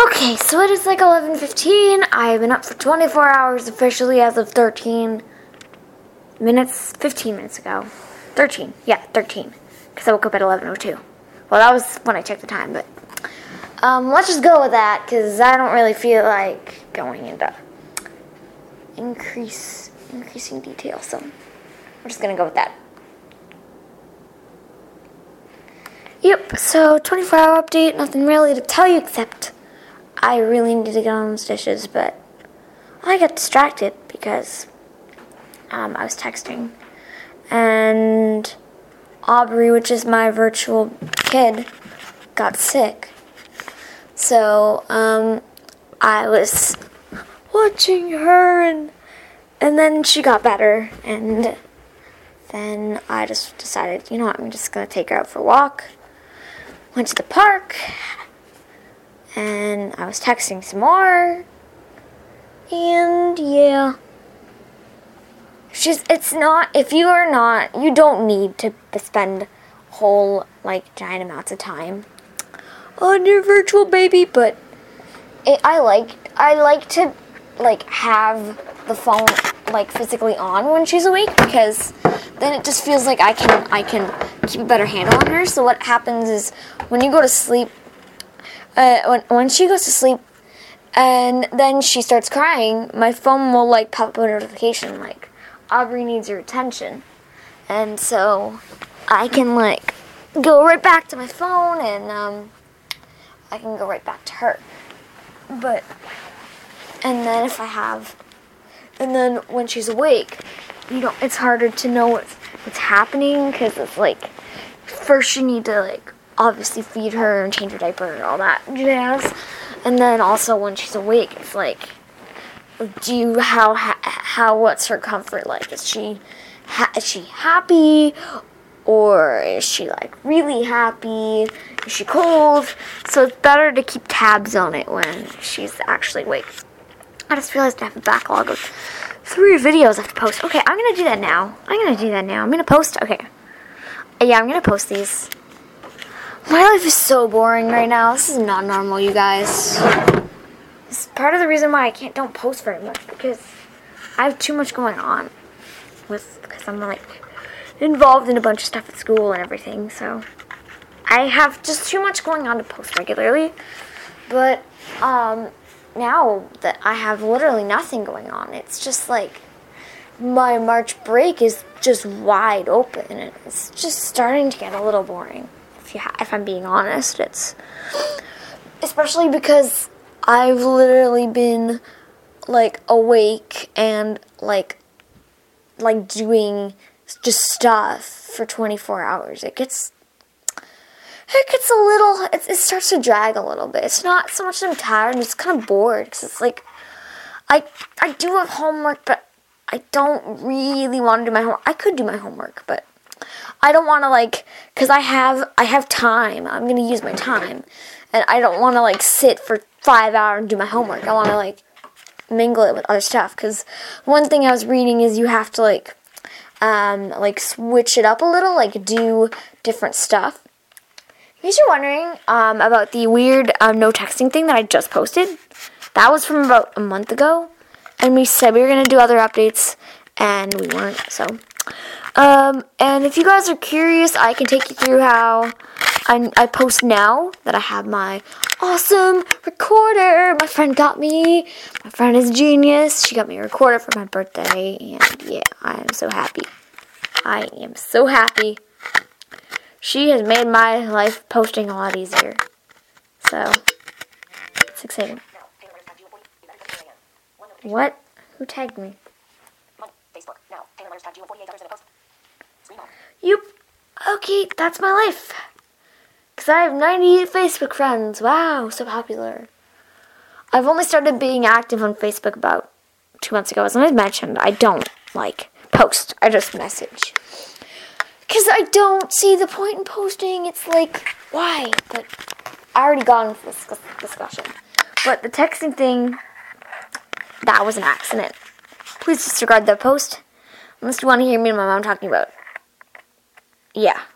Okay, so it is like 11:15. I've been up for 24 hours officially as of 15 minutes ago. 13, yeah, 13. Because I woke up at 11:02. Well, that was when I checked the time, but let's just go with that, because I don't really feel like going into increasing detail, so we're just going to go with that. Yep, so 24-hour update, nothing really to tell you except I really needed to get on those dishes, but I got distracted because I was texting, and Aubrey, which is my virtual kid, got sick. So I was watching her, and then she got better, and then I just decided, you know what, I'm just going to take her out for a walk. Went to the park, and I was texting some more, and yeah. You don't need to spend whole, giant amounts of time on your virtual baby, but I like to, have the phone, physically on when she's awake, because then it just feels like I can keep a better handle on her. So what happens is, when you go to sleep, when she goes to sleep, and then she starts crying, my phone will, pop up a notification, Aubrey needs your attention. And so I can, go right back to my phone, and I can go right back to her. And then when she's awake, it's harder to know what's happening, because it's first you need to obviously feed her and change her diaper and all that jazz, and then also when she's awake, it's what's her comfort like? Is she happy, or is she really happy? Is she cold? So it's better to keep tabs on it when she's actually awake. I just realized I have a backlog of 3 videos I have to post. Okay, I'm gonna do that now. I'm gonna post. Okay. Yeah, I'm gonna post these. My life is so boring right now. This is not normal, you guys. This is part of the reason why I don't post very much, because I have too much going on because I'm involved in a bunch of stuff at school and everything, so I have just too much going on to post regularly. But now that I have literally nothing going on, it's just my March break is just wide open, and it's just starting to get a little boring. If I'm being honest, it's especially because I've literally been awake and doing just stuff for 24 hours. It gets a little, it starts to drag a little bit. It's not so much that I'm tired, I'm just kind of bored, because it's I do have homework, but I don't really want to do my homework. I could do my homework, but I don't want to because I have time. I'm going to use my time, and I don't want to sit for 5 hours and do my homework. I want to mingle it with other stuff, because one thing I was reading is you have to switch it up a little, do different stuff. In case you're wondering about the weird no texting thing that I just posted, that was from about a month ago, and we said we were going to do other updates, and we weren't, so. And if you guys are curious, I can take you through how I post now that I have my awesome recorder my friend got me. My friend is a genius. She got me a recorder for my birthday, and yeah, I am so happy. I am so happy. She has made my life posting a lot easier. So, it's exciting. What? Who tagged me? Facebook. Now, Taylor Letters tagged you 48 others in a post. Yep. Okay, that's my life. Because I have 98 Facebook friends. Wow, so popular. I've only started being active on Facebook about 2 months ago. As I mentioned, I don't post. I just message. Because I don't see the point in posting. It's why? But I already got into this discussion. But the texting thing, that was an accident. Please disregard that post. Unless you want to hear me and my mom talking about. Yeah.